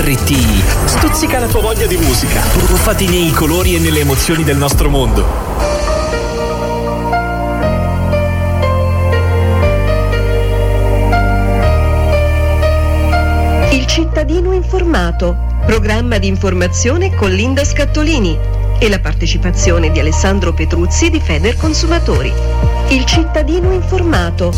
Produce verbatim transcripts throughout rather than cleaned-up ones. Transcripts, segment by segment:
R T I stuzzica la tua voglia di musica, tuffati nei colori e nelle emozioni del nostro mondo. Il cittadino informato, programma di informazione con Linda Scattolini e la partecipazione di Alessandro Petruzzi di Federconsumatori. Il cittadino informato.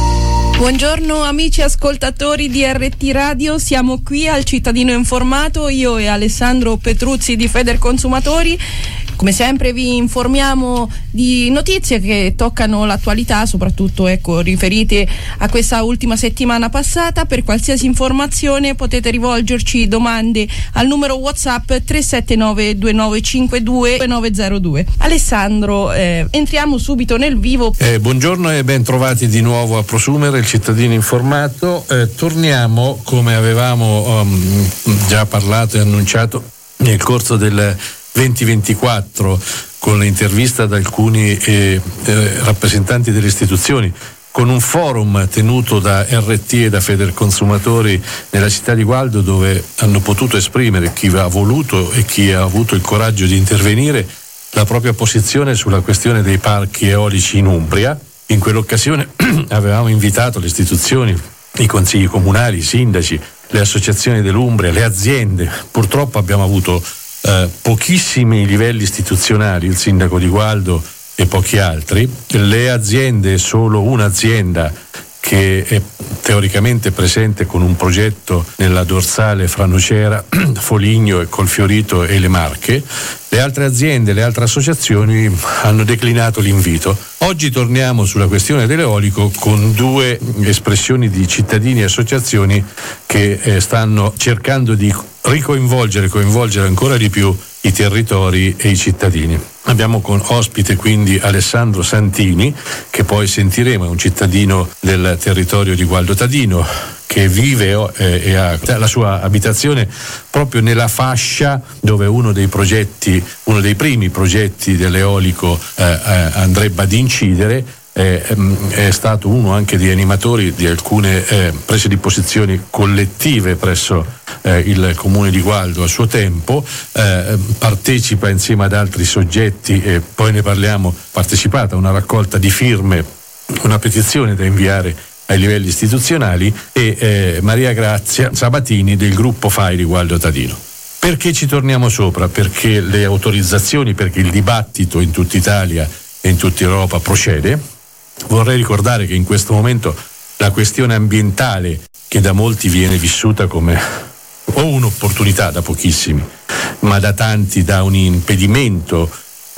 Buongiorno amici ascoltatori di R T Radio, siamo qui al Cittadino Informato, io e Alessandro Petruzzi di Federconsumatori. Come sempre vi informiamo di notizie che toccano l'attualità, soprattutto ecco, riferite a questa ultima settimana passata. Per qualsiasi informazione potete rivolgerci domande al numero WhatsApp tre sette nove due nove cinque due nove zero due. Alessandro, eh, entriamo subito nel vivo. Eh, buongiorno e ben trovati di nuovo a Prosumere, il cittadino informato. Eh, torniamo, come avevamo um, già parlato e annunciato nel corso del venti ventiquattro, con l'intervista ad alcuni eh, eh, rappresentanti delle istituzioni, con un forum tenuto da R T e da Federconsumatori nella città di Gualdo, dove hanno potuto esprimere chi ha voluto e chi ha avuto il coraggio di intervenire la propria posizione sulla questione dei parchi eolici in Umbria. In quell'occasione avevamo invitato le istituzioni, i consigli comunali, i sindaci, le associazioni dell'Umbria, le aziende. Purtroppo abbiamo avuto Eh, pochissimi livelli istituzionali, il sindaco di Gualdo e pochi altri, le aziende, solo un'azienda che è teoricamente presente con un progetto nella dorsale fra Nocera, Foligno e Colfiorito e le Marche. Le altre aziende, le altre associazioni hanno declinato l'invito. Oggi torniamo sulla questione dell'eolico con due espressioni di cittadini e associazioni che eh, stanno cercando di ricoinvolgere, coinvolgere ancora di più i territori e i cittadini. Abbiamo con ospite quindi Alessandro Santini, che poi sentiremo, è un cittadino del territorio di Gualdo Tadino, che vive eh, e ha la sua abitazione proprio nella fascia dove uno dei progetti, uno dei primi progetti dell'eolico eh, eh, andrebbe ad incidere. Eh, è stato uno anche degli animatori di alcune eh, prese di posizioni collettive presso eh, il comune di Gualdo a suo tempo, eh, partecipa insieme ad altri soggetti, e poi ne parliamo, partecipata a una raccolta di firme, una petizione da inviare ai livelli istituzionali, e eh, Maria Grazia Sabatini del gruppo F A I di Gualdo Tadino. Perché ci torniamo sopra? Perché le autorizzazioni, perché il dibattito in tutta Italia e in tutta Europa procede. Vorrei ricordare che in questo momento la questione ambientale, che da molti viene vissuta come o un'opportunità, da pochissimi, ma da tanti da un impedimento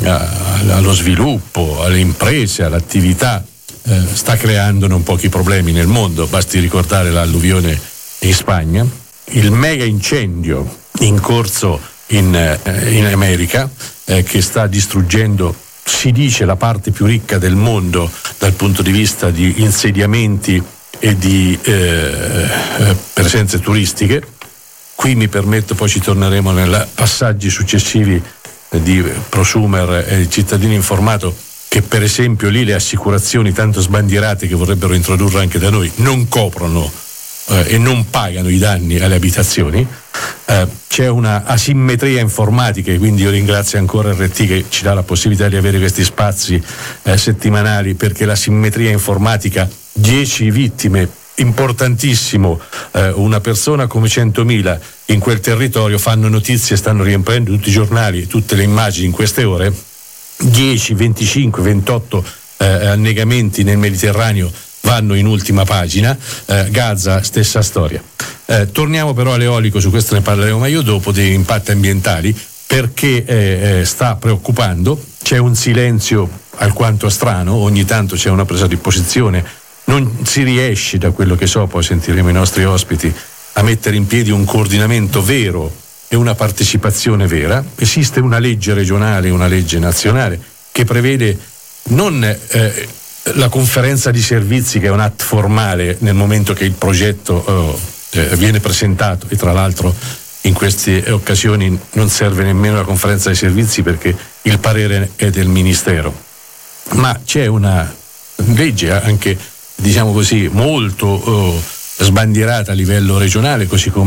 allo sviluppo, alle imprese, all'attività, eh, sta creando non pochi problemi nel mondo. Basti ricordare l'alluvione in Spagna, il mega incendio in corso in, eh, in America, eh, che sta distruggendo, si dice, la parte più ricca del mondo dal punto di vista di insediamenti e di eh, presenze turistiche. Qui mi permetto, poi ci torneremo nei passaggi successivi di Prosumer e il cittadino informato, che per esempio lì le assicurazioni tanto sbandierate che vorrebbero introdurre anche da noi non coprono eh, e non pagano i danni alle abitazioni. Eh, c'è una asimmetria informatica, e quindi io ringrazio ancora R T che ci dà la possibilità di avere questi spazi eh, settimanali, perché la simmetria informatica, dieci vittime, importantissimo, eh, una persona come centomila in quel territorio, fanno notizie, stanno riempiendo tutti i giornali, tutte le immagini in queste ore, dieci, venticinque, ventotto eh, annegamenti nel Mediterraneo vanno in ultima pagina. eh, Gaza, stessa storia. Eh, torniamo però all'eolico, su questo ne parleremo meglio dopo, degli impatti ambientali, perché eh, sta preoccupando. C'è un silenzio alquanto strano, ogni tanto c'è una presa di posizione, non si riesce, da quello che so, poi sentiremo i nostri ospiti, a mettere in piedi un coordinamento vero e una partecipazione vera. Esiste una legge regionale, una legge nazionale che prevede non eh, la conferenza di servizi, che è un atto formale nel momento che il progetto eh, viene presentato, e tra l'altro in queste occasioni non serve nemmeno la conferenza dei servizi perché il parere è del Ministero, ma c'è una legge anche, diciamo così, molto oh, sbandierata a livello regionale, così come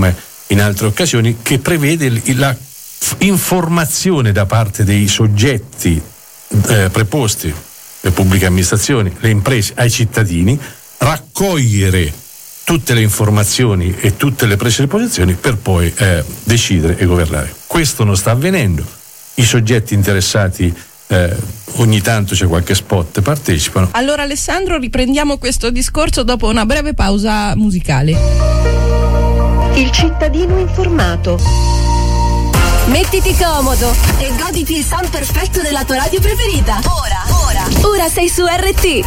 in altre occasioni, che prevede il, la f- informazione da parte dei soggetti eh, preposti, le pubbliche amministrazioni, le imprese, ai cittadini, raccogliere tutte le informazioni e tutte le prese di posizioni per poi eh, decidere e governare. Questo non sta avvenendo, i soggetti interessati eh, ogni tanto c'è qualche spot, partecipano. Allora Alessandro, riprendiamo questo discorso dopo una breve pausa musicale. Il cittadino informato. Mettiti comodo e goditi il sound perfetto della tua radio preferita. Ora, ora, ora sei su R T.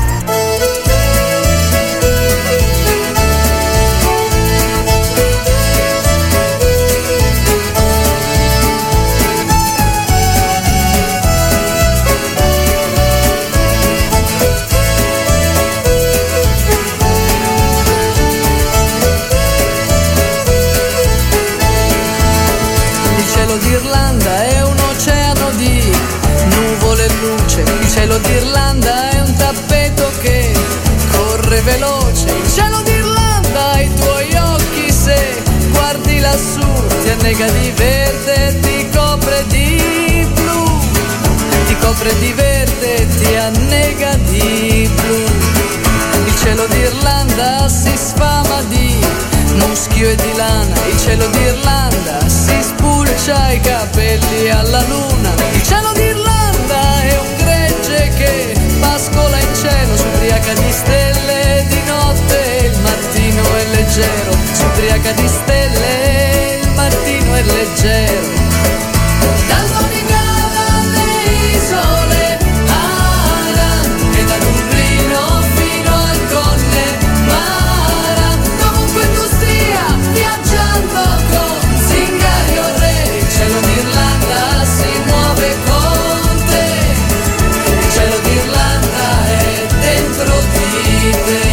D'Irlanda è un oceano di nuvole e luce, il cielo d'Irlanda è un tappeto che corre veloce, il cielo d'Irlanda, i tuoi occhi se guardi lassù ti annega di verde, ti copre di blu, ti copre di verde, ti annega di blu. Il cielo d'Irlanda si sfama di muschio e di lana, il cielo d'Irlanda si spulcia i capelli alla luna. Il cielo d'Irlanda è un gregge che pascola in cielo, s'ubriaca di stelle di notte e il mattino è leggero, s'ubriaca di stelle e il mattino è leggero. Dal Donegal alle isole Aran e da Dublino fino al Connemara, dovunque tu stia viaggiando con zingari o re, il cielo d'Irlanda si muove con te, il cielo d'Irlanda è dentro di te.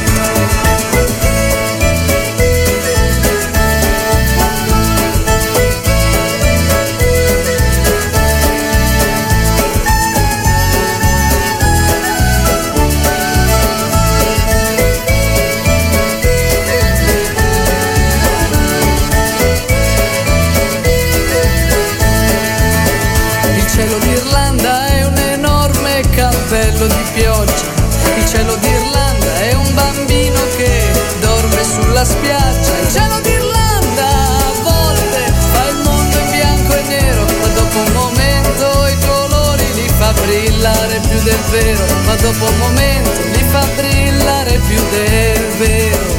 Il cielo d'Irlanda è un enorme cappello di pioggia, il cielo d'Irlanda è un bambino che dorme sulla spiaggia, il cielo d'Irlanda a volte fa il mondo in bianco e nero, ma dopo un momento i colori li fa brillare più del vero, ma dopo un momento li fa brillare più del vero.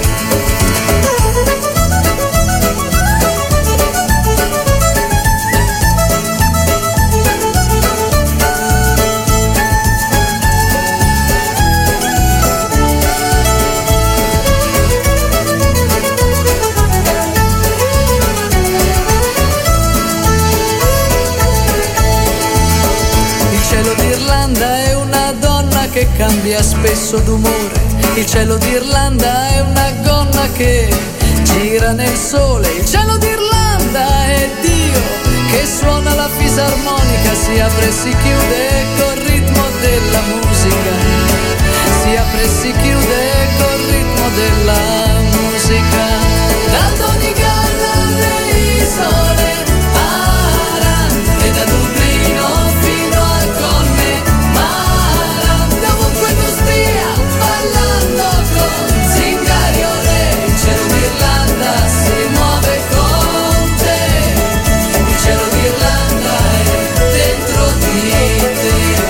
Che cambia spesso d'umore, il cielo d'Irlanda è una gonna che gira nel sole, il cielo d'Irlanda è Dio che suona la fisarmonica, si apre e si chiude col ritmo della musica, si apre e si chiude col ritmo della musica. Dal Donegal alle isole Aran e da Dublino fino al Connemara, dovunque tu stia ballando con zingari o re, il cielo d'Irlanda si muove con te, il cielo d'Irlanda è dentro di te.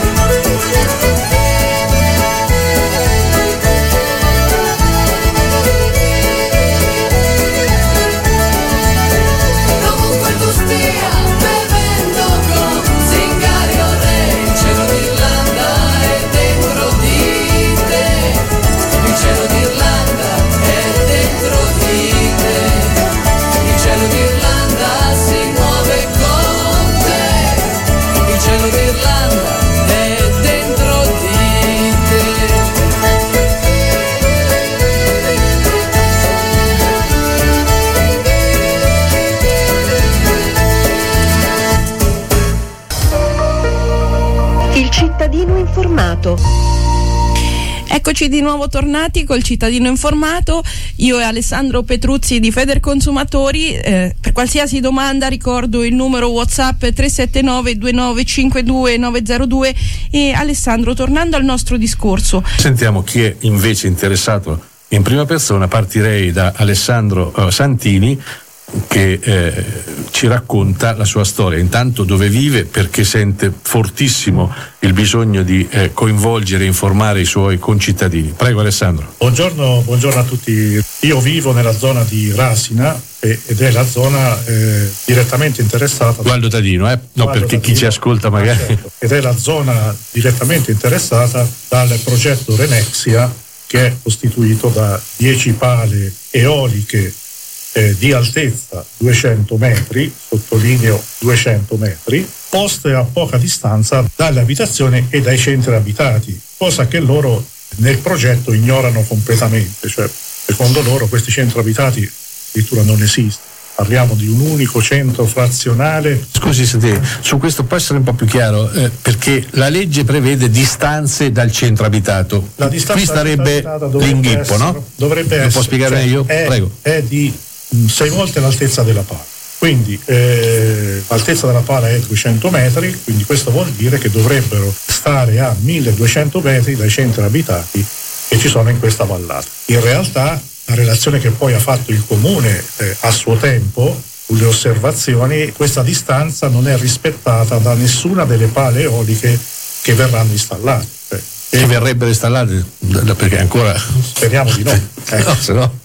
Dovunque tu stia bevendo con zingari o re, il cielo d'Irlanda è dentro di te, il cielo d'Irlanda è dentro di te, il cielo d'Irlanda si muove con te, il cielo d'Irlanda è dentro di te. Il cittadino informato. Eccoci di nuovo tornati col cittadino informato, io e Alessandro Petruzzi di Federconsumatori. Eh, per qualsiasi domanda ricordo il numero WhatsApp tre sette nove due nove cinque due nove zero due. E Alessandro, tornando al nostro discorso, sentiamo chi è invece interessato in prima persona. Partirei da Alessandro uh, Santini, che eh, ci racconta la sua storia, intanto dove vive, perché sente fortissimo il bisogno di eh, coinvolgere e informare i suoi concittadini. Prego Alessandro. Buongiorno, buongiorno a tutti. Io vivo nella zona di Rasina eh, ed è la zona eh, direttamente interessata. Gualdo Tadino, eh? No, Gualdo perché Tadino, chi ci ascolta magari. ah, certo. Ed è la zona direttamente interessata dal progetto Renexia, che è costituito da dieci pale eoliche Eh, di altezza duecento metri, sottolineo duecento metri, poste a poca distanza dalle abitazioni e dai centri abitati, cosa che loro nel progetto ignorano completamente. Cioè, secondo loro questi centri abitati addirittura non esistono. Parliamo di un unico centro frazionale. Scusi, senti, su questo può essere un po' più chiaro, eh, perché la legge prevede distanze dal centro abitato. La distanza qui starebbe l'inghippo, essere, no? Dovrebbe Lo essere, può spiegare cioè, meglio? È, Prego. È di mh, sei volte l'altezza della pala. Quindi eh, l'altezza della pala è duecento metri, quindi questo vuol dire che dovrebbero stare a milleduecento metri dai centri abitati che ci sono in questa vallata. In realtà la relazione che poi ha fatto il comune eh, a suo tempo, sulle osservazioni, questa distanza non è rispettata da nessuna delle pale eoliche che verranno installate. Cioè, che verrebbero installate, perché ancora speriamo di no, eh. no, se no.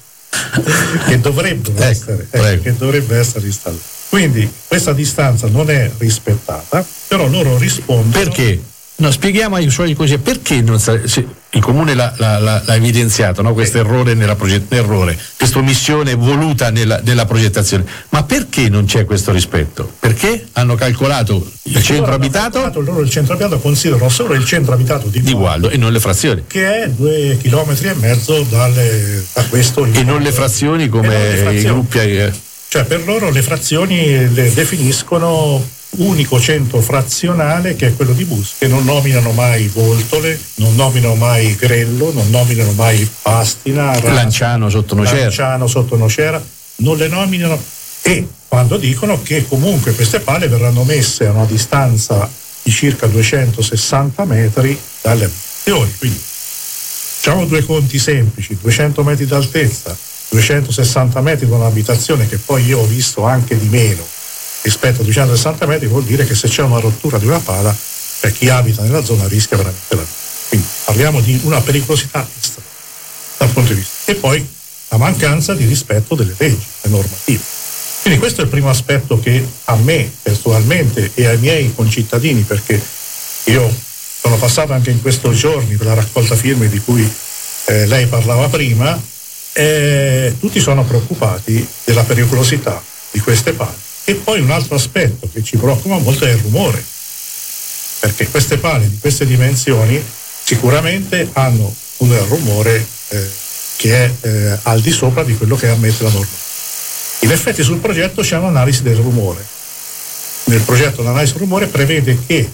che dovrebbero ecco, essere eh, che dovrebbe essere installata. Quindi questa distanza non è rispettata, però loro rispondono. Perché? No, spieghiamo ai suoi così perché non sa, se, il comune l'ha, l'ha, l'ha evidenziato, no? Questo errore nella proget- errore, questa omissione voluta nella, nella progettazione. Ma perché non c'è questo rispetto? Perché hanno calcolato il, il centro abitato? Calcolato, loro il centro abitato considerano solo il centro abitato di, di Gualdo e non le frazioni. Che è due chilometri e mezzo dalle, da questo. E non le frazioni come le frazioni. I gruppi. Eh. Cioè per loro le frazioni le definiscono unico centro frazionale, che è quello di Bus, che non nominano mai Voltole, non nominano mai Grello, non nominano mai Pastina, Rasa, Lanciano sotto Nocera. Lanciano sotto Nocera, non le nominano, e quando dicono che comunque queste pale verranno messe a una distanza di circa duecentosessanta metri dalle abitazioni. Quindi facciamo due conti semplici: duecento metri d'altezza, duecentosessanta metri da un'abitazione, che poi io ho visto anche di meno rispetto a duecentosessanta metri, vuol dire che se c'è una rottura di una pala, per chi abita nella zona rischia veramente la vita. Quindi parliamo di una pericolosità estrema dal punto di vista. E poi la mancanza di rispetto delle leggi, le normative. Quindi questo è il primo aspetto che a me personalmente e ai miei concittadini, perché io sono passato anche in questi giorni per la raccolta firme di cui eh, lei parlava prima, eh, tutti sono preoccupati della pericolosità di queste pale. E poi un altro aspetto che ci preoccupa molto è il rumore, perché queste pale di queste dimensioni sicuramente hanno un rumore eh, che è eh, al di sopra di quello che ammette la norma. In effetti sul progetto c'è un'analisi del rumore. Nel progetto l'analisi del rumore prevede che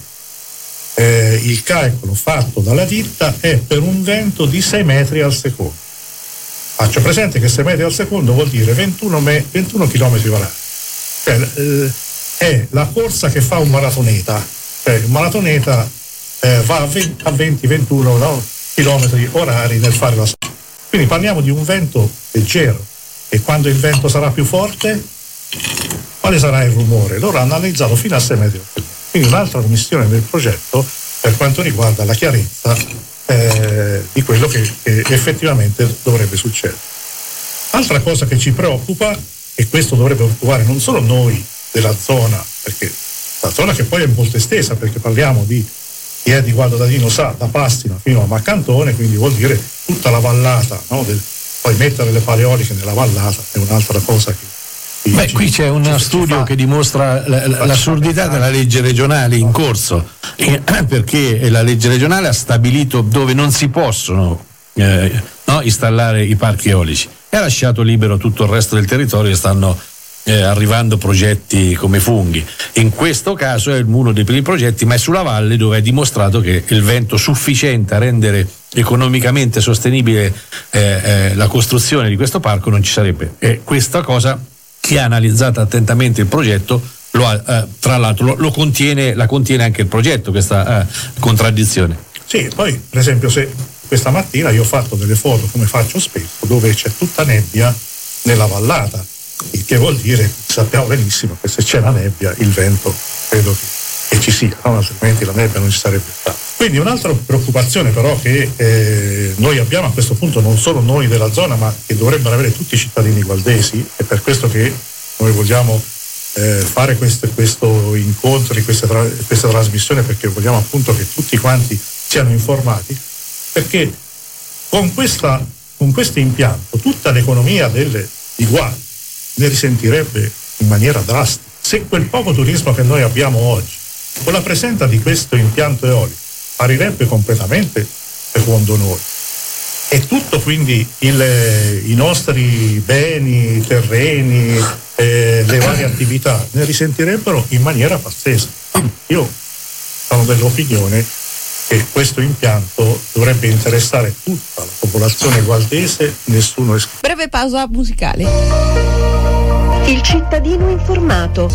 eh, il calcolo fatto dalla ditta è per un vento di sei metri al secondo. Faccio presente che sei metri al secondo vuol dire ventuno, me, ventuno chilometri orari. Cioè, eh, è la corsa che fa un maratoneta, cioè un maratoneta eh, va a venti ventuno no, chilometri orari nel fare la strada. Quindi parliamo di un vento leggero, e quando il vento sarà più forte, quale sarà il rumore? Loro hanno analizzato fino a sei metri. Quindi un'altra commissione del progetto per quanto riguarda la chiarezza eh, di quello che, che effettivamente dovrebbe succedere. Altra cosa che ci preoccupa, e questo dovrebbe preoccupare non solo noi della zona, perché la zona che poi è molto estesa, perché parliamo di chi è di Gualdo Tadino sa, da Pastina fino a Maccantone, quindi vuol dire tutta la vallata, no? Del, poi mettere le pale eoliche nella vallata è un'altra cosa che... Beh, qui c'è uno studio che dimostra l'assurdità della legge regionale in corso, perché la legge regionale ha stabilito dove non si possono eh, no, installare i parchi eolici e ha lasciato libero tutto il resto del territorio, e stanno eh, arrivando progetti come funghi. In questo caso è uno dei primi progetti, ma è sulla valle, dove è dimostrato che il vento sufficiente a rendere economicamente sostenibile eh, eh, la costruzione di questo parco non ci sarebbe. E questa cosa, chi ha analizzato attentamente il progetto, lo ha, eh, tra l'altro lo, lo contiene, la contiene anche il progetto, questa eh, contraddizione. Sì, poi per esempio se questa mattina io ho fatto delle foto, come faccio spesso, dove c'è tutta nebbia nella vallata, il che vuol dire, sappiamo benissimo che se c'è la nebbia il vento credo che, che ci sia, no? Altrimenti la nebbia non ci sarebbe stata. Quindi un'altra preoccupazione però che eh, noi abbiamo a questo punto, non solo noi della zona, ma che dovrebbero avere tutti i cittadini gualdesi, è per questo che noi vogliamo eh, fare questi questo incontri, queste, tra, questa trasmissione, perché vogliamo appunto che tutti quanti siano informati, perché con, questa, con questo impianto tutta l'economia delle, di Guardia ne risentirebbe in maniera drastica. Se quel poco turismo che noi abbiamo oggi, con la presenza di questo impianto eolico, sparirebbe completamente, secondo noi, e tutto quindi il, i nostri beni, i terreni, eh, le varie attività ne risentirebbero in maniera pazzesca. Io sono dell'opinione che questo impianto dovrebbe interessare tutta la popolazione gualdese, nessuno escluso. Breve pausa musicale. Il cittadino informato.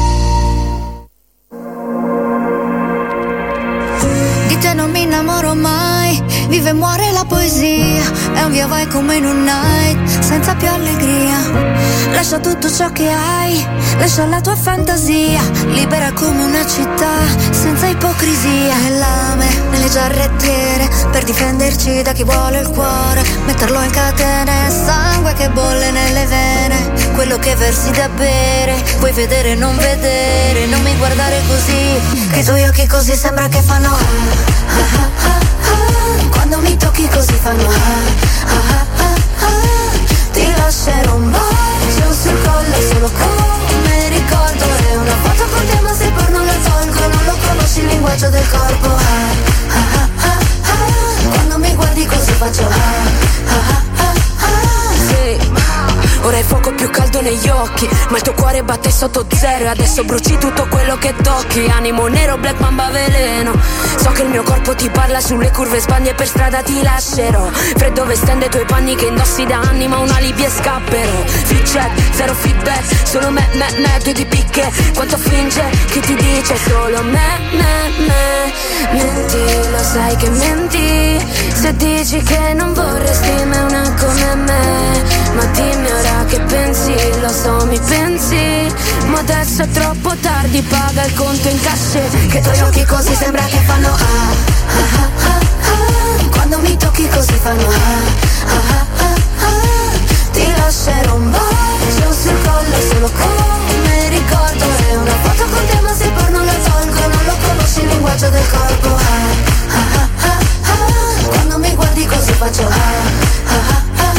Di te non mi innamoro mai, vive e muore la poesia, è un via vai come in un night, senza più allegria. Lascia tutto ciò che hai, lascia la tua fantasia, libera come una città, senza ipocrisia. E lame nelle giarrettere, per difenderci da chi vuole il cuore, metterlo in catene, sangue che bolle nelle vene, quello che versi da bere, puoi vedere non vedere, non mi guardare così, che i tuoi occhi così sembra che fanno ah, ah, ah, ah, quando mi tocchi così fanno ah, ah, ah, ah, ti lascerò un bacio sul collo solo come ricordo, è una foto con te ma se poi non la tolgo, non lo conosci il linguaggio del corpo ah, ah, ah, ah, ah, quando mi guardi così faccio ah, ah, ah, ah, ah. Sì. Ora il fuoco più caldo negli occhi, ma il tuo cuore batte sotto zero e adesso bruci tutto quello che tocchi. Animo nero, black mamba veleno. So che il mio corpo ti parla sulle curve, sbagli e per strada ti lascerò. Freddo vestendo i tuoi panni che indossi da anni, ma un alibi e scapperò. Free check, zero feedback, solo me, me, me, due di picche. Quanto finge, chi ti dice solo me, me, me. Menti, lo sai che menti, se dici che non vorresti me una come me. Ma dimmi ora che pensi, lo so mi pensi, ma adesso è troppo tardi, paga il conto in casse, che i tuoi occhi così sembra che fanno ah, ah, ah, ah, ah, quando mi tocchi così fanno ah, ah, ah, ah, ti lascerò un bacio sul collo solo come ricordo, è una foto con te ma se poi non la tolgo, non lo conosci il linguaggio del corpo ah, ah, ah, ah, ah, quando mi guardi così faccio ah, ah, ah, ah,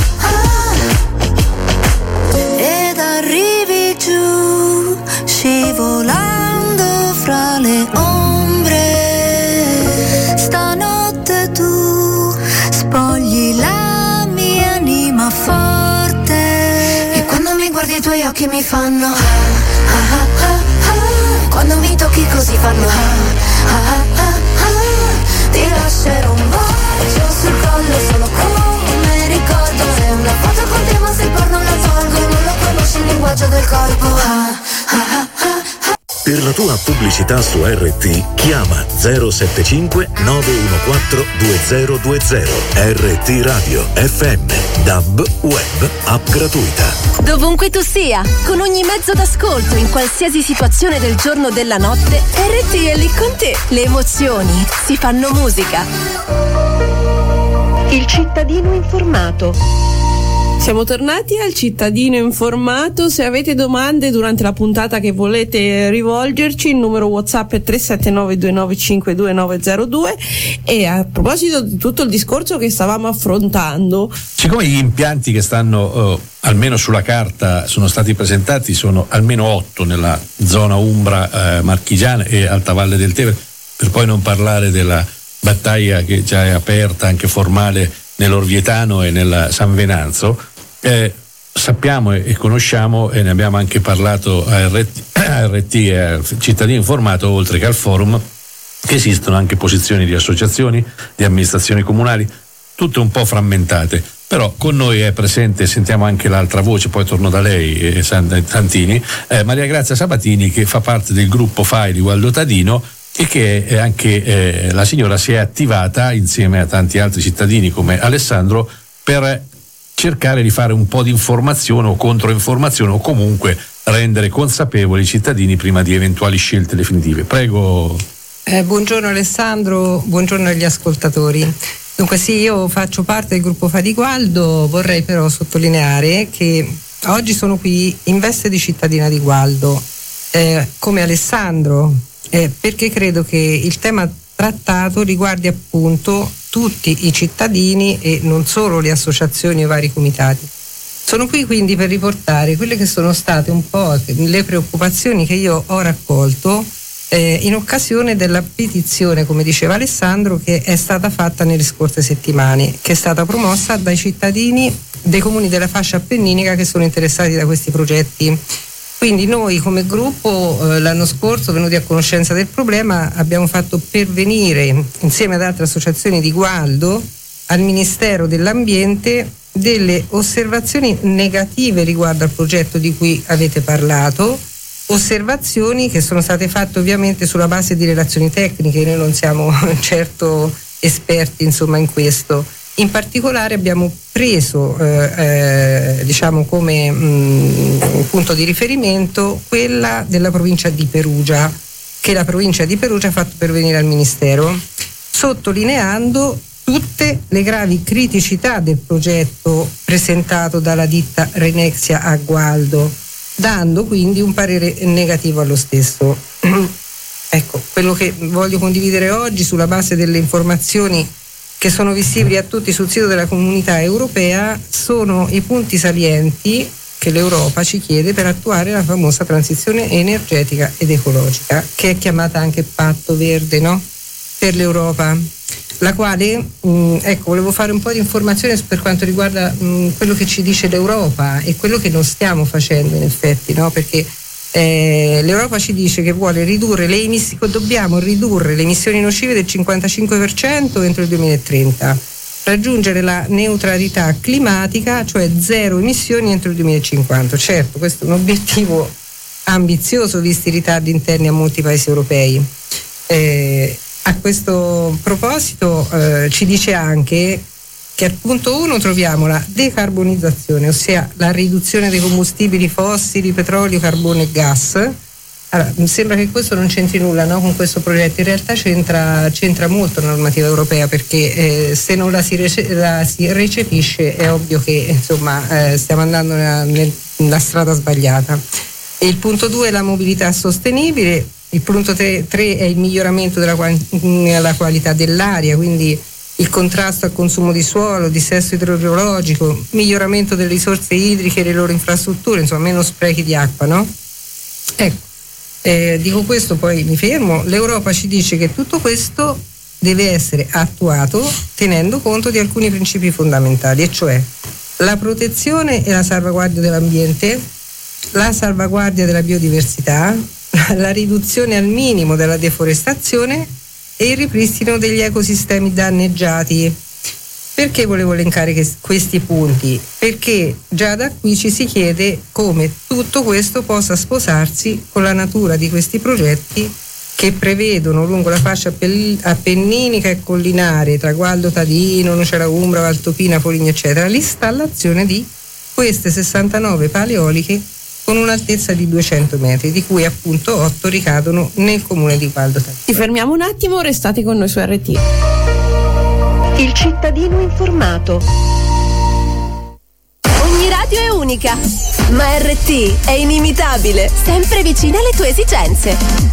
ed arrivi giù scivolando fra le ombre, stanotte tu spogli la mia anima forte e quando mi guardi i tuoi occhi mi fanno ah, ah, ah, ah, quando mi tocchi così fanno ah, ah, ah, ah, ti lascerò un bacio sul collo solo come ricordo, è una foto con te ma se poi non la tolgo, non lo conosci il linguaggio del corpo ah, ah, ah, ah. Per la tua pubblicità su R T chiama zero sette cinque nove uno quattro due zero due zero. R T Radio F M, D A B, web, app gratuita. Dovunque tu sia, con ogni mezzo d'ascolto, in qualsiasi situazione del giorno o della notte, R T è lì con te. Le emozioni si fanno musica. Il cittadino informato. Siamo tornati al cittadino informato. Se avete domande durante la puntata che volete rivolgerci, il numero WhatsApp è tre sette nove due nove cinque due nove zero due. E a proposito di tutto il discorso che stavamo affrontando, siccome gli impianti che stanno eh, almeno sulla carta sono stati presentati sono almeno otto nella zona umbra, eh, marchigiana e Alta Valle del Tevere, per poi non parlare della battaglia che già è aperta anche formale nell'Orvietano e nel San Venanzo, eh, sappiamo e conosciamo, e ne abbiamo anche parlato a R T, a R T e al Cittadino Informato, oltre che al forum, che esistono anche posizioni di associazioni, di amministrazioni comunali, tutte un po' frammentate. Però con noi è presente, sentiamo anche l'altra voce, poi torno da lei, eh, Santini, eh, Maria Grazia Sabatini, che fa parte del gruppo F A I di Gualdo Tadino, e che eh, anche eh, la signora si è attivata insieme a tanti altri cittadini come Alessandro per cercare di fare un po' di informazione o controinformazione, o comunque rendere consapevoli i cittadini prima di eventuali scelte definitive. Prego. Eh, buongiorno Alessandro, buongiorno agli ascoltatori. Dunque sì, io faccio parte del gruppo F A I di Gualdo, vorrei però sottolineare che oggi sono qui in veste di cittadina di Gualdo, eh, come Alessandro, eh, perché credo che il tema trattato riguardi appunto tutti i cittadini e non solo le associazioni e i vari comitati. Sono qui quindi per riportare quelle che sono state un po' le preoccupazioni che io ho raccolto eh, in occasione della petizione, come diceva Alessandro, che è stata fatta nelle scorse settimane, che è stata promossa dai cittadini dei comuni della fascia appenninica che sono interessati da questi progetti. Quindi noi come gruppo eh, l'anno scorso, venuti a conoscenza del problema, abbiamo fatto pervenire insieme ad altre associazioni di Gualdo al Ministero dell'Ambiente delle osservazioni negative riguardo al progetto di cui avete parlato, osservazioni che sono state fatte ovviamente sulla base di relazioni tecniche, noi non siamo certo esperti insomma in questo. In particolare abbiamo preso eh, eh, diciamo come mh, punto di riferimento quella della provincia di Perugia, che la provincia di Perugia ha fatto pervenire al Ministero, sottolineando tutte le gravi criticità del progetto presentato dalla ditta Renexia a Gualdo, dando quindi un parere negativo allo stesso. Ecco, quello che voglio condividere oggi sulla base delle informazioni che sono visibili a tutti sul sito della Comunità Europea sono i punti salienti che l'Europa ci chiede per attuare la famosa transizione energetica ed ecologica, che è chiamata anche Patto Verde, no? Per l'Europa, la quale, mh, ecco, volevo fare un po' di informazione per quanto riguarda mh, quello che ci dice l'Europa e quello che non stiamo facendo in effetti, no? Perché Eh, l'Europa ci dice che vuole ridurre le emissioni, dobbiamo ridurre le emissioni nocive del cinquantacinque per cento entro il duemilatrenta, raggiungere la neutralità climatica, cioè zero emissioni entro il duemilacinquanta. Certo, questo è un obiettivo ambizioso visti i ritardi interni a molti paesi europei. Eh, a questo proposito eh, ci dice anche che al punto uno troviamo la decarbonizzazione, ossia la riduzione dei combustibili fossili, petrolio, carbone e gas. Allora, mi sembra che questo non c'entri nulla, no, con questo progetto, in realtà c'entra, c'entra molto la normativa europea, perché eh, se non la si, rece- la si recepisce è ovvio che insomma eh, stiamo andando nella, nella strada sbagliata. E il punto due è la mobilità sostenibile, il punto tre è il miglioramento della, della qualità dell'aria, quindi il contrasto al consumo di suolo, dissesto idrogeologico, miglioramento delle risorse idriche e le loro infrastrutture, insomma meno sprechi di acqua, no? Ecco, eh, dico questo, poi mi fermo. L'Europa ci dice che tutto questo deve essere attuato tenendo conto di alcuni principi fondamentali, e cioè la protezione e la salvaguardia dell'ambiente, la salvaguardia della biodiversità, la riduzione al minimo della deforestazione e il ripristino degli ecosistemi danneggiati. Perché volevo elencare questi punti? Perché già da qui ci si chiede come tutto questo possa sposarsi con la natura di questi progetti che prevedono lungo la fascia appenninica e collinare tra Gualdo Tadino, Nocera Umbra, Valtopina, Poligno eccetera, l'installazione di queste sessantanove pale eoliche con un'altezza di duecento metri, di cui appunto otto ricadono nel comune di Gualdo Tadino. Ci fermiamo un attimo, restate con noi su R T. Il cittadino informato. Ogni radio è unica, ma R T è inimitabile, sempre vicina alle tue esigenze.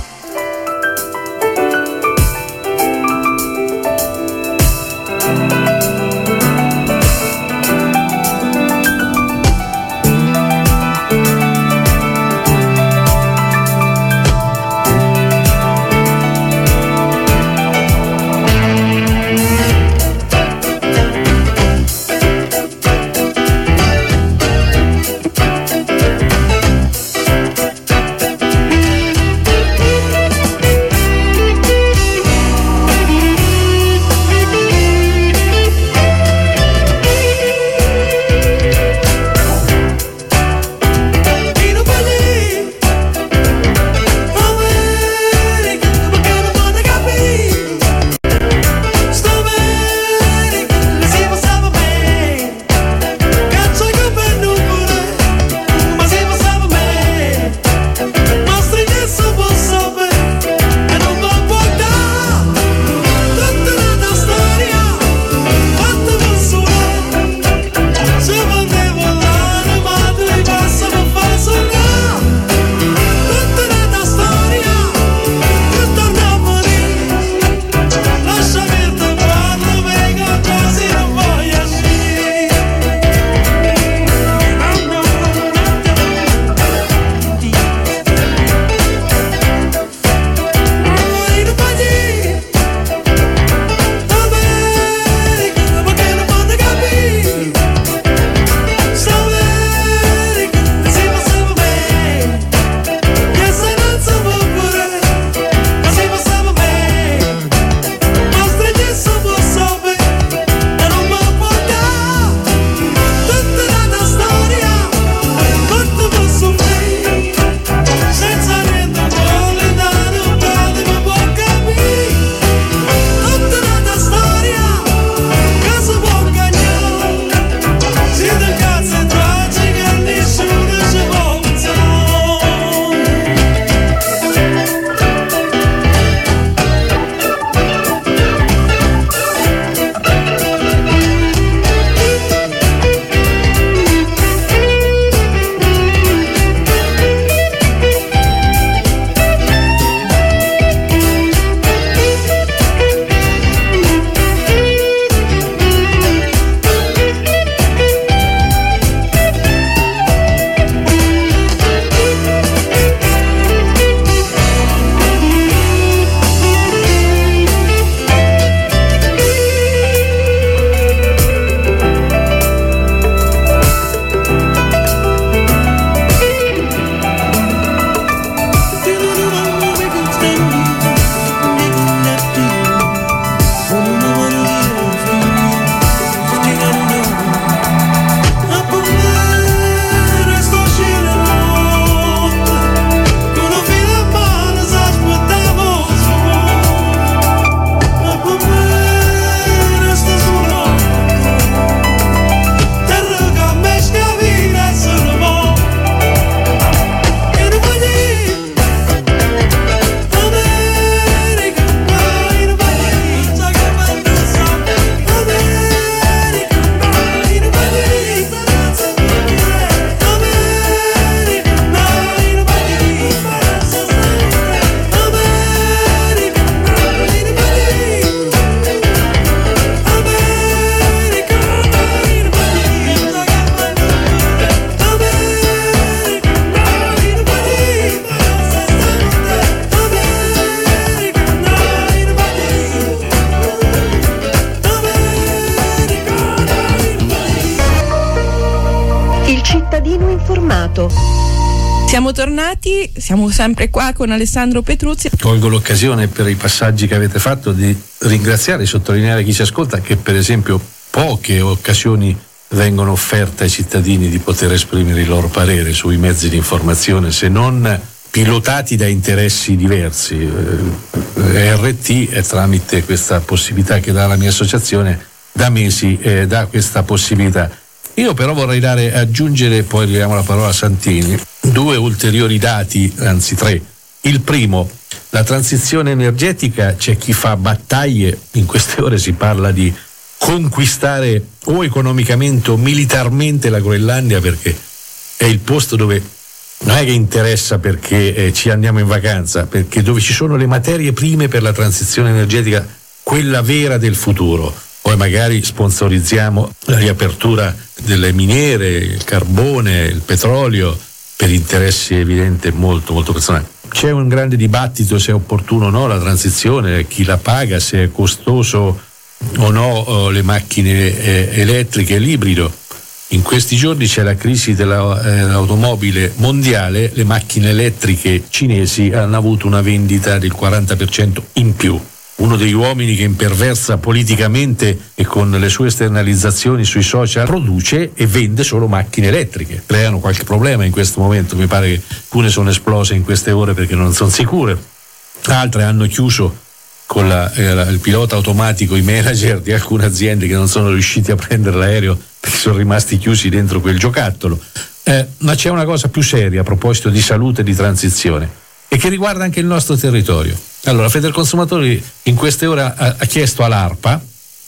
informato. Siamo tornati, siamo sempre qua con Alessandro Petruzzi. Colgo l'occasione per i passaggi che avete fatto di ringraziare e sottolineare chi ci ascolta che per esempio poche occasioni vengono offerte ai cittadini di poter esprimere il loro parere sui mezzi di informazione, se non pilotati da interessi diversi. Eh, R T è tramite questa possibilità che dà la mia associazione da mesi eh, dà questa possibilità. Io però vorrei dare, aggiungere, poi diamo la parola a Santini, due ulteriori dati, anzi tre. Il primo, la transizione energetica, c'è chi fa battaglie, in queste ore si parla di conquistare o economicamente o militarmente la Groenlandia, perché è il posto dove non è che interessa perché eh, ci andiamo in vacanza, perché dove ci sono le materie prime per la transizione energetica, quella vera del futuro. Poi magari sponsorizziamo la riapertura delle miniere, il carbone, il petrolio, per interessi evidenti molto molto personali. C'è un grande dibattito se è opportuno o no la transizione, chi la paga, se è costoso o no oh, le macchine eh, elettriche, l'ibrido. In questi giorni c'è la crisi dell'automobile eh, mondiale, le macchine elettriche cinesi hanno avuto una vendita del quaranta per cento in più. Uno degli uomini che imperversa politicamente e con le sue esternalizzazioni sui social produce e vende solo macchine elettriche. Creano qualche problema in questo momento, mi pare che alcune sono esplose in queste ore perché non sono sicure, altre hanno chiuso con la, eh, la, il pilota automatico i manager di alcune aziende che non sono riusciti a prendere l'aereo perché sono rimasti chiusi dentro quel giocattolo. Eh, ma c'è una cosa più seria a proposito di salute e di transizione e che riguarda anche il nostro territorio. Allora, Federconsumatori in queste ore ha, ha chiesto all'ARPA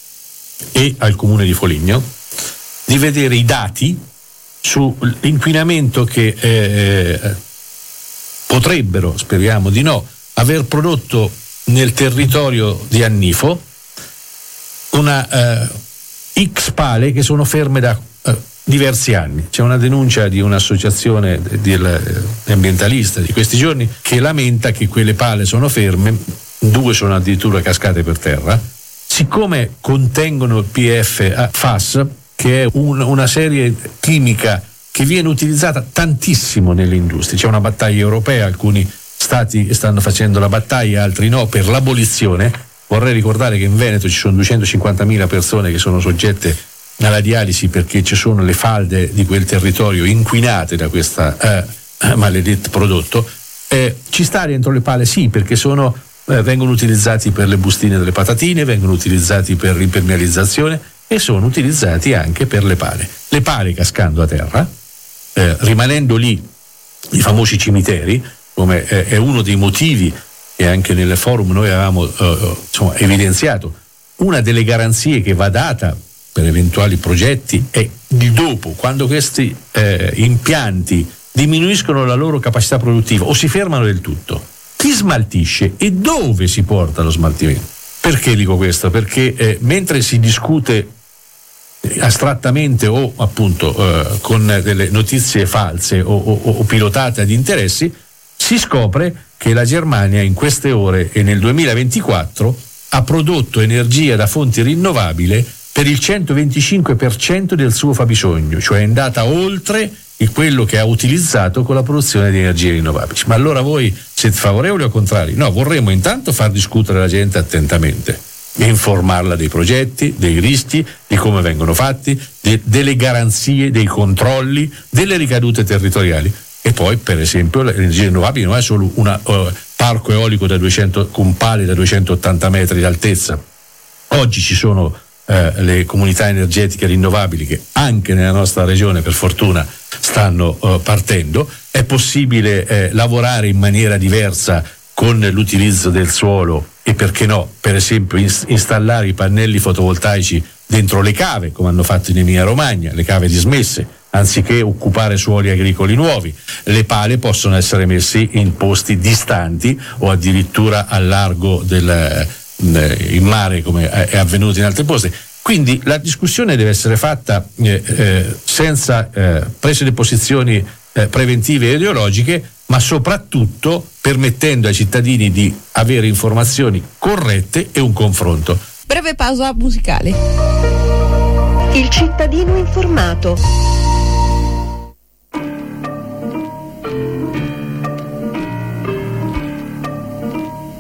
e al Comune di Foligno di vedere i dati sull'inquinamento che eh, potrebbero, speriamo di no, aver prodotto nel territorio di Annifo una eh, X pale che sono ferme da eh, diversi anni. C'è una denuncia di un'associazione di, di ambientalista di questi giorni che lamenta che quelle pale sono ferme, due sono addirittura cascate per terra, siccome contengono il P F A S, che è un, una serie chimica che viene utilizzata tantissimo nelle industrie. C'è una battaglia europea, alcuni stati stanno facendo la battaglia, altri no, per l'abolizione. Vorrei ricordare che in Veneto ci sono duecentocinquantamila persone che sono soggette alla dialisi perché ci sono le falde di quel territorio inquinate da questo eh, maledetto prodotto. Eh, ci sta dentro le pale? Sì, perché sono, eh, vengono utilizzati per le bustine delle patatine, vengono utilizzati per l'impermeabilizzazione e sono utilizzati anche per le pale. Le pale cascando a terra, eh, rimanendo lì i famosi cimiteri, come eh, è uno dei motivi che anche nel forum noi avevamo eh, insomma, evidenziato. Una delle garanzie che va data per eventuali progetti è di dopo, quando questi eh, impianti diminuiscono la loro capacità produttiva o si fermano del tutto, chi smaltisce e dove si porta lo smaltimento? Perché dico questo? Perché eh, mentre si discute astrattamente o appunto eh, con delle notizie false o, o, o pilotate ad interessi, si scopre che la Germania in queste ore e nel duemilaventiquattro ha prodotto energia da fonti rinnovabili per il centoventicinque per cento del suo fabbisogno, cioè è andata oltre il quello che ha utilizzato con la produzione di energie rinnovabili. Ma allora voi siete favorevoli o contrari? No, vorremmo intanto far discutere la gente attentamente, informarla dei progetti, dei rischi, di come vengono fatti, de- delle garanzie, dei controlli, delle ricadute territoriali. E poi, per esempio, l'energia rinnovabile non è solo un uh, parco eolico da duecento, con pale da duecentottanta metri d'altezza. Oggi ci sono uh, le comunità energetiche rinnovabili che anche nella nostra regione, per fortuna, stanno uh, partendo. È possibile uh, lavorare in maniera diversa con l'utilizzo del suolo e, perché no, per esempio ins- installare i pannelli fotovoltaici dentro le cave, come hanno fatto in Emilia Romagna, le cave dismesse, anziché occupare suoli agricoli nuovi. Le pale possono essere messe in posti distanti o addirittura al largo del in mare, come è avvenuto in altri posti. Quindi la discussione deve essere fatta eh, eh, senza eh, prese di posizioni eh, preventive e ideologiche, ma soprattutto permettendo ai cittadini di avere informazioni corrette e un confronto. Breve pausa musicale. Il cittadino informato.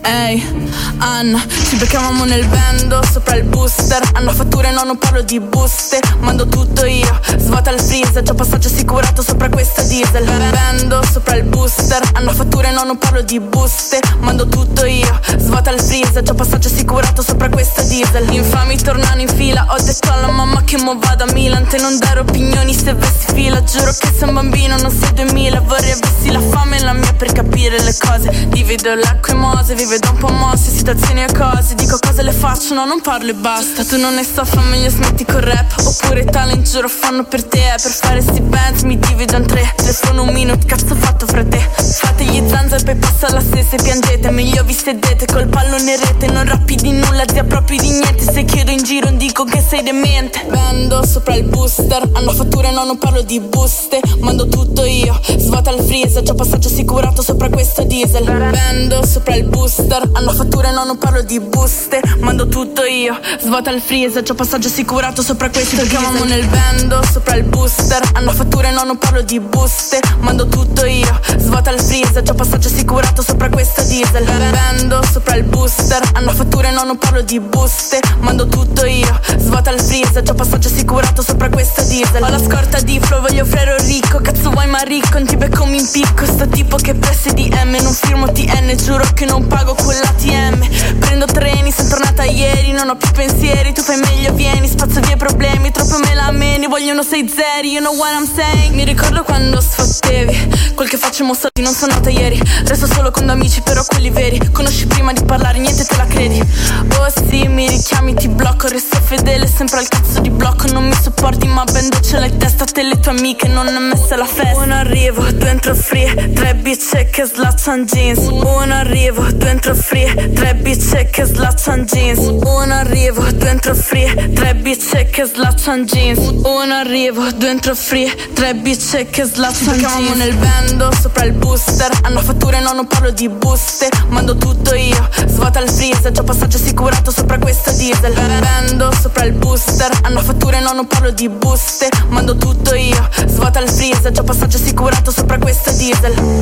Ehi, Anna, ci beccavamo nel bando sopra il booster. Hanno fatture, no, non parlo di buste. Mando tutto io, svuota il freezer. Già passaggio assicurato sopra questa diesel. Bando sopra il booster. Hanno fatture, no, non parlo di buste. Mando tutto io, svuota il freezer. Già passaggio assicurato sopra questa diesel. Infami tornano in fila. Ho detto alla mamma che mo vado a Milan. Te non dare opinioni se avessi fila. Giuro che sei un bambino, non sei duemila. Vorrei avessi la fame e la mia per capire le cose. Divido l'acqua e mose, vive da un po' mosse, situazioni e cose. Dico cose le faccio, no, non parlo e basta. Tu non ne so, fa meglio smetti col rap. Oppure talent, giuro, fanno per te. Per fare sti bands mi divido in tre. Telefono un minute, cazzo fatto fra te. Fate gli zanza e poi passa la stessa e piangete. Meglio vi sedete col pallone in rete. Non rappi di nulla, zia proprio di niente. Se chiedo in giro dico che sei demente. Bando sopra il booster. Hanno fatture, no, non parlo di buste. Mando tutto io, svuota il freezer. Già passaggio assicurato sopra questo diesel. Bando sopra il booster. Hanno fatture, no, non parlo di buste. Mando tutto io, svuota il freezer. Già passaggio assicurato sopra questo diesel. Chiamamo nel bando sopra il booster. Hanno fatture, no, non parlo di buste. Mando tutto io, svuota il freezer. Già passaggio assicurato sopra questa diesel. Bando sopra il booster. Hanno fatture, no, non parlo di buste. Mando tutto io, svuota il freezer. Già passaggio assicurato sopra questa diesel. Ho la scorta di flow, voglio frero ricco. Cazzo vuoi ma ricco, non ti becco mi impicco. Sto tipo che presse di M, non firmo T N. Giuro che non pago quell'A T M. Prendo treni, sono tornata ieri. Non ho più pensieri, tu fai meglio vieni. Spazzo via i problemi, troppo me la meni. Vogliono sei zeri, you know what I'm saying. Mi ricordo quando sfottevi quel che facciamo soldi, non sono nata ieri. Resto solo con amici, però quelli veri. Conosci prima di parlare, niente te la credi. Oh sì, mi richiami, ti blocco. Resto fedele, sempre al cazzo di blocco. Non mi sopporti, ma ben ce l'hai testa. Te le tue amiche, non è messa la festa. Uno arrivo, due entro free. Tre bitch che slaccian jeans. Uno arrivo, due entro free. Tre bitch che slaccian jeans. Uno arrivo, due entro free. Tre bitch che slaccian jeans. Uno arrivo, due entro free. Tre bitch che slaccian jeans. Chiamamo nel bando sopra il booster. Hanno fatture, no, non parlo di buste. Mando tutto io, svuota il freezer. Già passaggio assicurato sopra questo diesel. Bando sopra il booster. Hanno fatture, no, non parlo di buste. Mando tutto io, svuota il freezer. Già passaggio assicurato sopra questo diesel.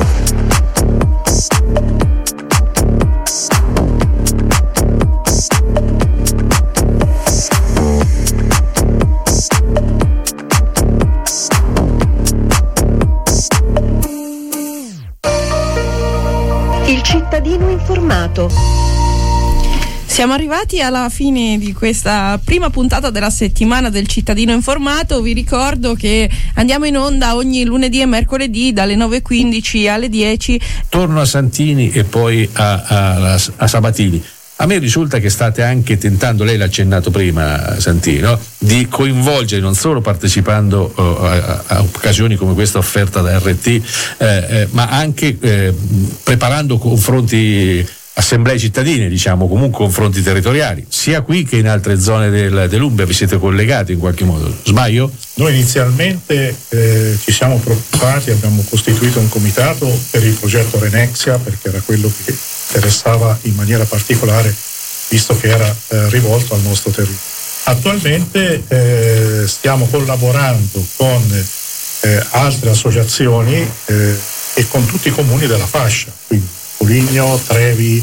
Il cittadino informato. Siamo arrivati alla fine di questa prima puntata della settimana del Cittadino Informato. Vi ricordo che andiamo in onda ogni lunedì e mercoledì dalle nove e quindici alle dieci. Torno a Santini e poi a, a, a Sabatini. A me risulta che state anche tentando, lei l'ha accennato prima Santini, no? Di coinvolgere, non solo partecipando uh, a, a occasioni come questa offerta da R T, eh, eh, ma anche eh, preparando confronti, assemblee cittadine, diciamo, comunque confronti territoriali, sia qui che in altre zone del, dell'Umbria. Vi siete collegati in qualche modo, sbaglio? Noi inizialmente eh, ci siamo preoccupati, abbiamo costituito un comitato per il progetto Renexia, perché era quello che interessava in maniera particolare, visto che era eh, rivolto al nostro territorio. Attualmente eh, stiamo collaborando con eh, altre associazioni eh, e con tutti i comuni della fascia, quindi Foligno, Trevi,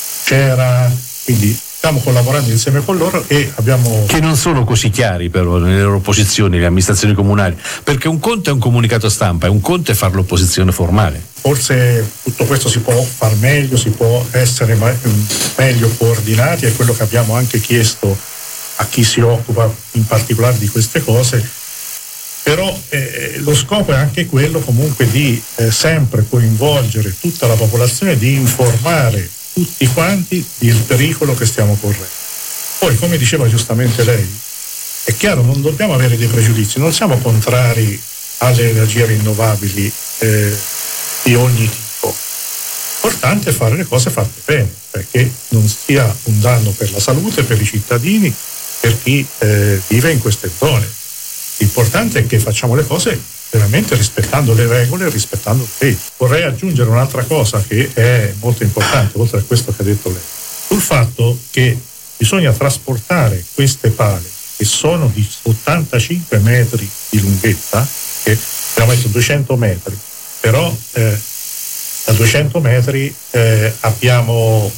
Cera, quindi stiamo collaborando insieme con loro e abbiamo... Che non sono così chiari però nelle loro posizioni, le amministrazioni comunali, perché un conto è un comunicato stampa e un conto è fare l'opposizione formale. Forse tutto questo si può far meglio, si può essere ma- meglio coordinati, è quello che abbiamo anche chiesto a chi si occupa in particolare di queste cose, però eh, lo scopo è anche quello comunque di eh, sempre coinvolgere tutta la popolazione, di informare tutti quanti del pericolo che stiamo correndo. Poi, come diceva giustamente lei, è chiaro, non dobbiamo avere dei pregiudizi, non siamo contrari alle energie rinnovabili eh, di ogni tipo. L'importante è fare le cose fatte bene, perché non sia un danno per la salute, per i cittadini, per chi eh, vive in queste zone. L'importante è che facciamo le cose veramente rispettando le regole e rispettando le leggi. Vorrei aggiungere un'altra cosa che è molto importante, oltre a questo che ha detto lei, sul fatto che bisogna trasportare queste pale, che sono di ottantacinque metri di lunghezza, che abbiamo detto duecento metri, però eh, da duecento metri eh, abbiamo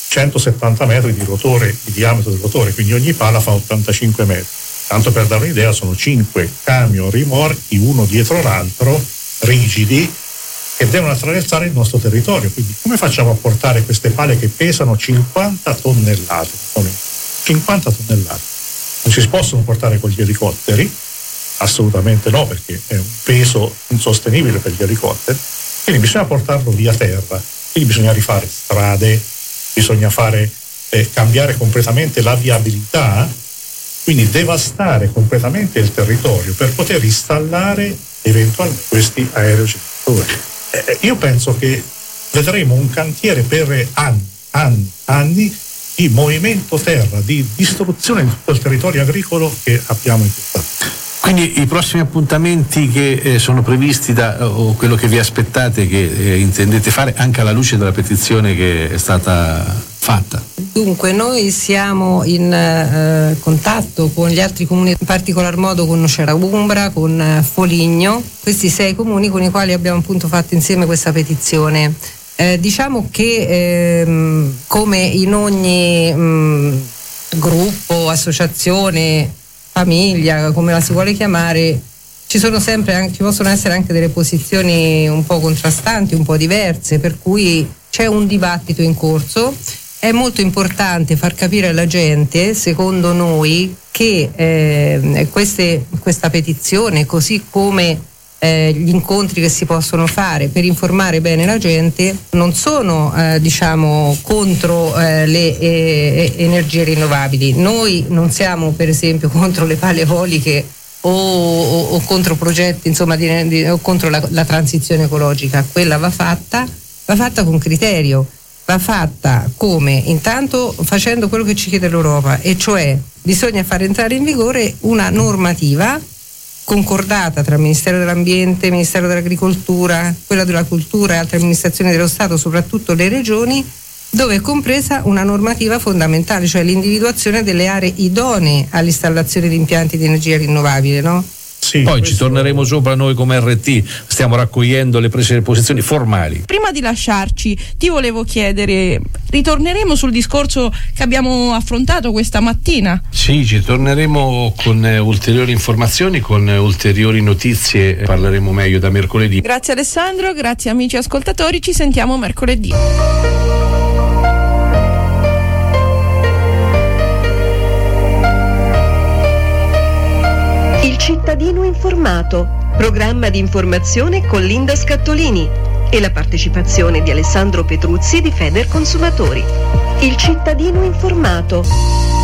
centosettanta metri di rotore, di diametro del rotore, quindi ogni pala fa ottantacinque metri. Tanto per dare un'idea, sono cinque camion rimorchi, uno dietro l'altro, rigidi, che devono attraversare il nostro territorio. Quindi come facciamo a portare queste pale che pesano cinquanta tonnellate? cinquanta tonnellate. Non si possono portare con gli elicotteri, assolutamente no, perché è un peso insostenibile per gli elicotteri, quindi bisogna portarlo via terra, quindi bisogna rifare strade, bisogna fare eh, cambiare completamente la viabilità, quindi devastare completamente il territorio per poter installare eventualmente questi aerogeneratori. Eh, io penso che vedremo un cantiere per anni, anni, anni di movimento terra, di distruzione di tutto il territorio agricolo che abbiamo in questa. Quindi i prossimi appuntamenti che eh, sono previsti da, o quello che vi aspettate, che eh, intendete fare anche alla luce della petizione che è stata fatta? Dunque, noi siamo in eh, contatto con gli altri comuni, in particolar modo con Nocera Umbra, con eh, Foligno, questi sei comuni con i quali abbiamo appunto fatto insieme questa petizione. Eh, diciamo che ehm, come in ogni mh, gruppo, associazione, famiglia, come la si vuole chiamare, ci sono sempre anche, ci possono essere anche delle posizioni un po' contrastanti, un po' diverse, per cui c'è un dibattito in corso. È molto importante far capire alla gente, secondo noi, che eh, queste, questa petizione, così come eh, gli incontri che si possono fare per informare bene la gente, non sono eh, diciamo contro eh, le eh, energie rinnovabili. Noi non siamo per esempio contro le pale eoliche o, o, o contro progetti, insomma, di, di, o contro la, la transizione ecologica. Quella va fatta, va fatta con criterio, va fatta come? Intanto facendo quello che ci chiede l'Europa, e cioè bisogna far entrare in vigore una normativa concordata tra Ministero dell'Ambiente, Ministero dell'Agricoltura, quella della Cultura e altre amministrazioni dello Stato, soprattutto le regioni, dove è compresa una normativa fondamentale, cioè l'individuazione delle aree idonee all'installazione di impianti di energia rinnovabile, no? Sì, poi questo... ci torneremo sopra noi come R T, stiamo raccogliendo le prese di posizioni formali. Prima di lasciarci ti volevo chiedere, ritorneremo sul discorso che abbiamo affrontato questa mattina? Sì, ci torneremo con eh, ulteriori informazioni, con eh, ulteriori notizie, parleremo meglio da mercoledì. Grazie Alessandro, grazie amici ascoltatori, ci sentiamo mercoledì. Il cittadino informato, programma di informazione con Linda Scattolini e la partecipazione di Alessandro Petruzzi di Federconsumatori. Il cittadino informato.